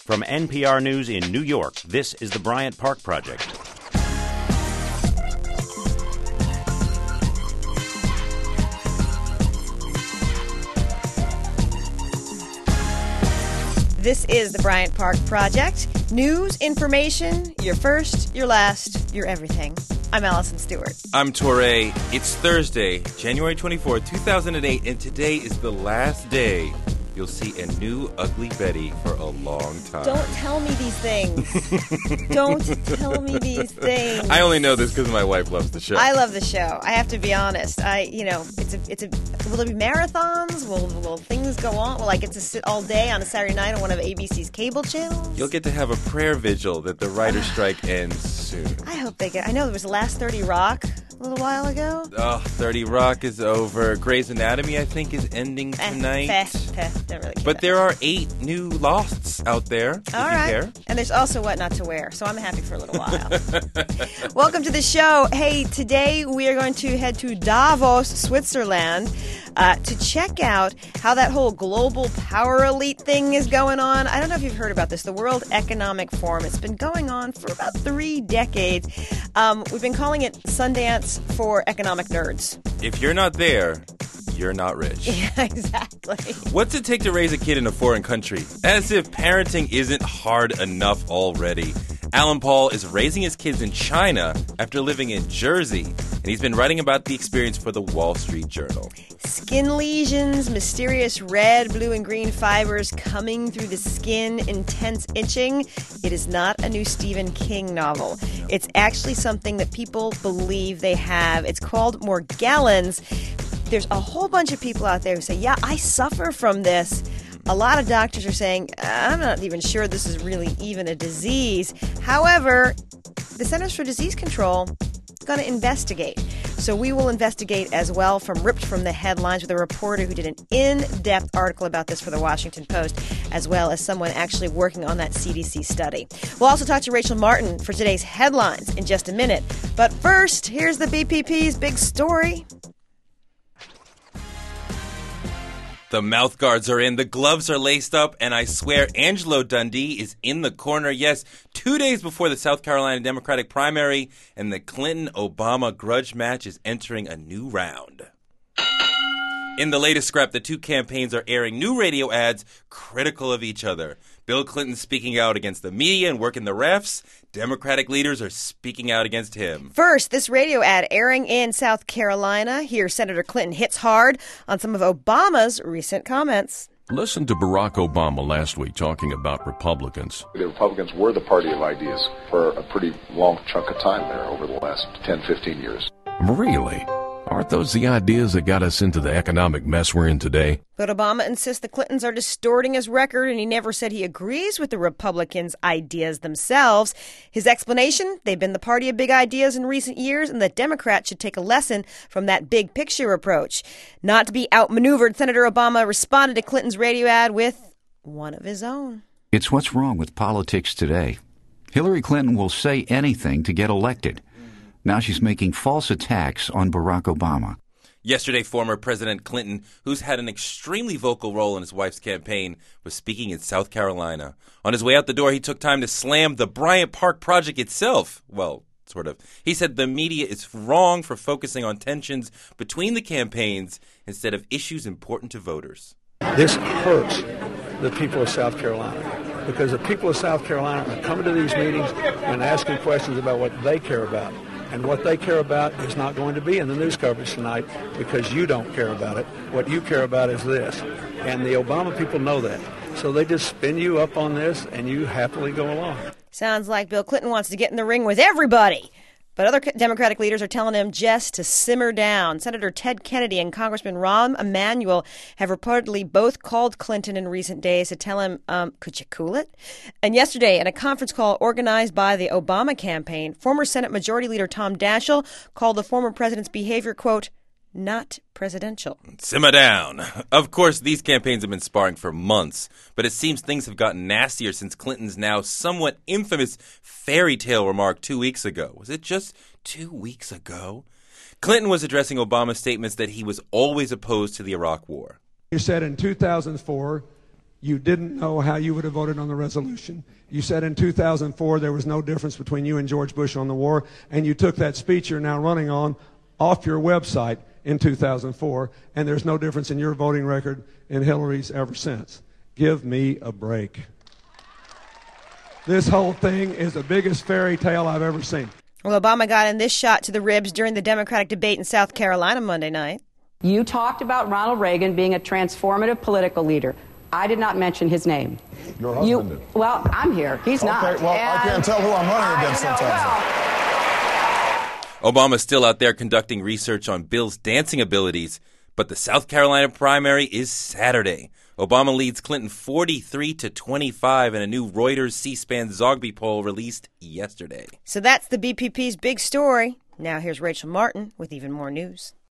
From NPR News in New York, this is the Bryant Park Project. This is the Bryant Park Project. News, information, your first, your last, your everything. I'm Allison Stewart. I'm Touré. It's Thursday, January 24, 2008, and today is the last day you'll see a new Ugly Betty for a long time. Don't tell me these things. Don't tell me these things. I only know this because my wife loves the show. I love the show. I have to be honest. Will there be marathons? Will things go on? Will I get to sit all day on a Saturday night on one of ABC's cable channels? You'll get to have a prayer vigil that the writer's strike ends soon. I hope they get. I know there was the last 30 Rock a little while ago. 30 Rock is over. Grey's Anatomy, I think, is ending tonight. Don't really care. But there are 8 new Losts out there. All right. Care. And there's also What Not to Wear, so I'm happy for a little while. Welcome to the show. Hey, today we are going to head to Davos, Switzerland, to check out how that whole global power elite thing is going on. I don't know if you've heard about this, the World Economic Forum. It's been going on for about 3 decades. We've been calling it Sundance for economic nerds. If you're not there, you're not rich. Yeah, exactly. What's it take to raise a kid in a foreign country? As if parenting isn't hard enough already. Alan Paul is raising his kids in China after living in Jersey, and he's been writing about the experience for the Wall Street Journal. Skin lesions, mysterious red, blue, and green fibers coming through the skin, intense itching. It is not a new Stephen King novel. It's actually something that people believe they have. It's called Morgellons. There's a whole bunch of people out there who say, yeah, I suffer from this. A lot of doctors are saying, I'm not even sure this is really even a disease. However, the Centers for Disease Control is going to investigate. So we will investigate as well, ripped from the headlines, with a reporter who did an in-depth article about this for the Washington Post, as well as someone actually working on that CDC study. We'll also talk to Rachel Martin for today's headlines in just a minute. But first, here's the BPP's big story. The mouth guards are in, the gloves are laced up, and I swear Angelo Dundee is in the corner. Yes, 2 days before the South Carolina Democratic primary, and the Clinton-Obama grudge match is entering a new round. In the latest scrap, the two campaigns are airing new radio ads critical of each other. Bill Clinton speaking out against the media and working the refs. Democratic leaders are speaking out against him. First, this radio ad airing in South Carolina. Here, Senator Clinton hits hard on some of Obama's recent comments. Listen to Barack Obama last week talking about Republicans. The Republicans were the party of ideas for a pretty long chunk of time there over the last 10, 15 years. Really? Aren't those the ideas that got us into the economic mess we're in today? But Obama insists the Clintons are distorting his record, and he never said he agrees with the Republicans' ideas themselves. His explanation? They've been the party of big ideas in recent years, and that Democrats should take a lesson from that big picture approach. Not to be outmaneuvered, Senator Obama responded to Clinton's radio ad with one of his own. It's what's wrong with politics today. Hillary Clinton will say anything to get elected. Now she's making false attacks on Barack Obama. Yesterday, former President Clinton, who's had an extremely vocal role in his wife's campaign, was speaking in South Carolina. On his way out the door, he took time to slam the Bryant Park Project itself. Well, sort of. He said the media is wrong for focusing on tensions between the campaigns instead of issues important to voters. This hurts the people of South Carolina, because the people of South Carolina are coming to these meetings and asking questions about what they care about. And what they care about is not going to be in the news coverage tonight because you don't care about it. What you care about is this. And the Obama people know that. So they just spin you up on this and you happily go along. Sounds like Bill Clinton wants to get in the ring with everybody. But other Democratic leaders are telling him just to simmer down. Senator Ted Kennedy and Congressman Rahm Emanuel have reportedly both called Clinton in recent days to tell him, could you cool it? And yesterday, in a conference call organized by the Obama campaign, former Senate Majority Leader Tom Daschle called the former president's behavior, quote, not presidential. Simmer down. Of course, these campaigns have been sparring for months, but it seems things have gotten nastier since Clinton's now somewhat infamous fairy tale remark 2 weeks ago. Was it just 2 weeks ago? Clinton was addressing Obama's statements that he was always opposed to the Iraq War. You said in 2004, You didn't know how you would have voted on the resolution. You said in 2004 there was no difference between you and George Bush on the war, and you took that speech you're now running on off your website in 2004, and there's no difference in your voting record and Hillary's ever since. Give me a break. This whole thing is the biggest fairy tale I've ever seen. Well, Obama got in this shot to the ribs during the Democratic debate in South Carolina Monday night. You talked about Ronald Reagan being a transformative political leader. I did not mention his name. Your husband did. Well, I'm here. He's not. Okay, well, I can't tell who I'm running against sometimes. Obama's still out there conducting research on Bill's dancing abilities, but the South Carolina primary is Saturday. Obama leads Clinton 43-25 in a new Reuters C-SPAN Zogby poll released yesterday. So that's the BPP's big story. Now here's Rachel Martin with even more news.